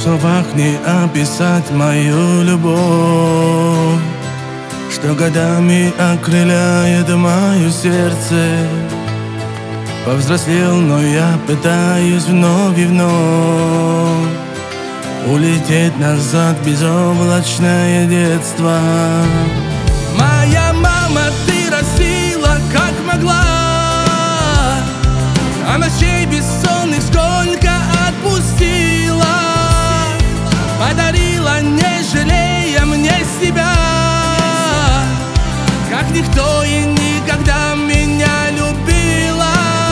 словах не описать мою любовь, что годами окрыляет мое сердце. Повзрослел, но я пытаюсь вновь и вновь улететь назад в безоблачное детство. Моя мама, ты растила как могла, а ночей бессонных сколько отпустила. Подарила, не жалея мне себя, как никто и никогда меня любила.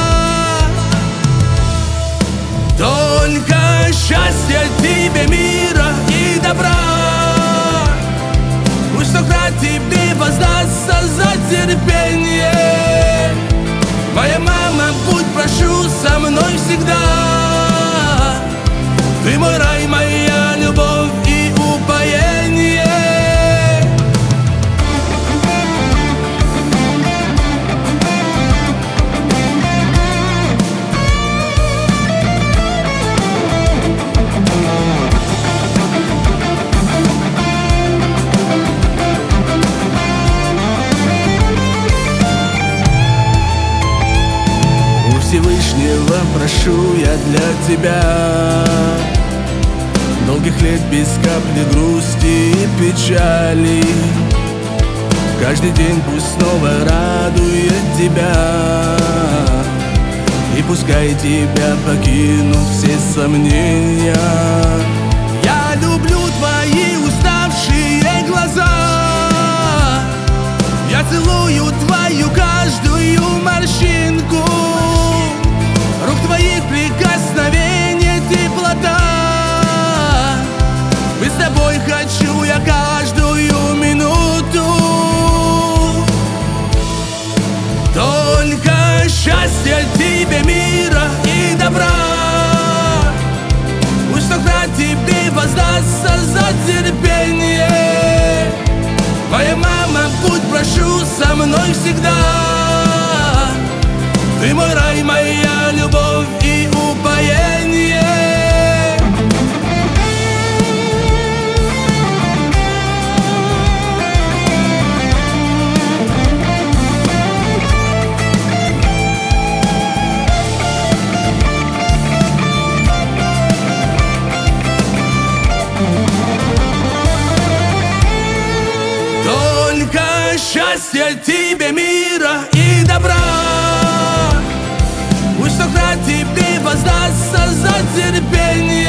Только счастья тебе, мира и добра, пусть только тебе воздастся за терпение. Моя мама, будь прошу со мной всегда. Ты мой рай, моя любовь и упоение. Всевышнего прошу я для тебя долгих лет без капли грусти и печали. Каждый день пусть снова радует тебя, и пускай тебя покинут все сомнения. Я люблю твои уставшие глаза, я целую твою каждую морщинку, рук твоих прикосновений теплота. Быть с тобой хочу я каждую минуту. Только счастья тебе, мира и добра, пусть только тебе воздастся за терпение. Моя мама, будь прошу со мной всегда. Ты мой рай, моя любовь и упоение. Только счастья тебе, мира и добра, пусть только тебе воздастся за терпение.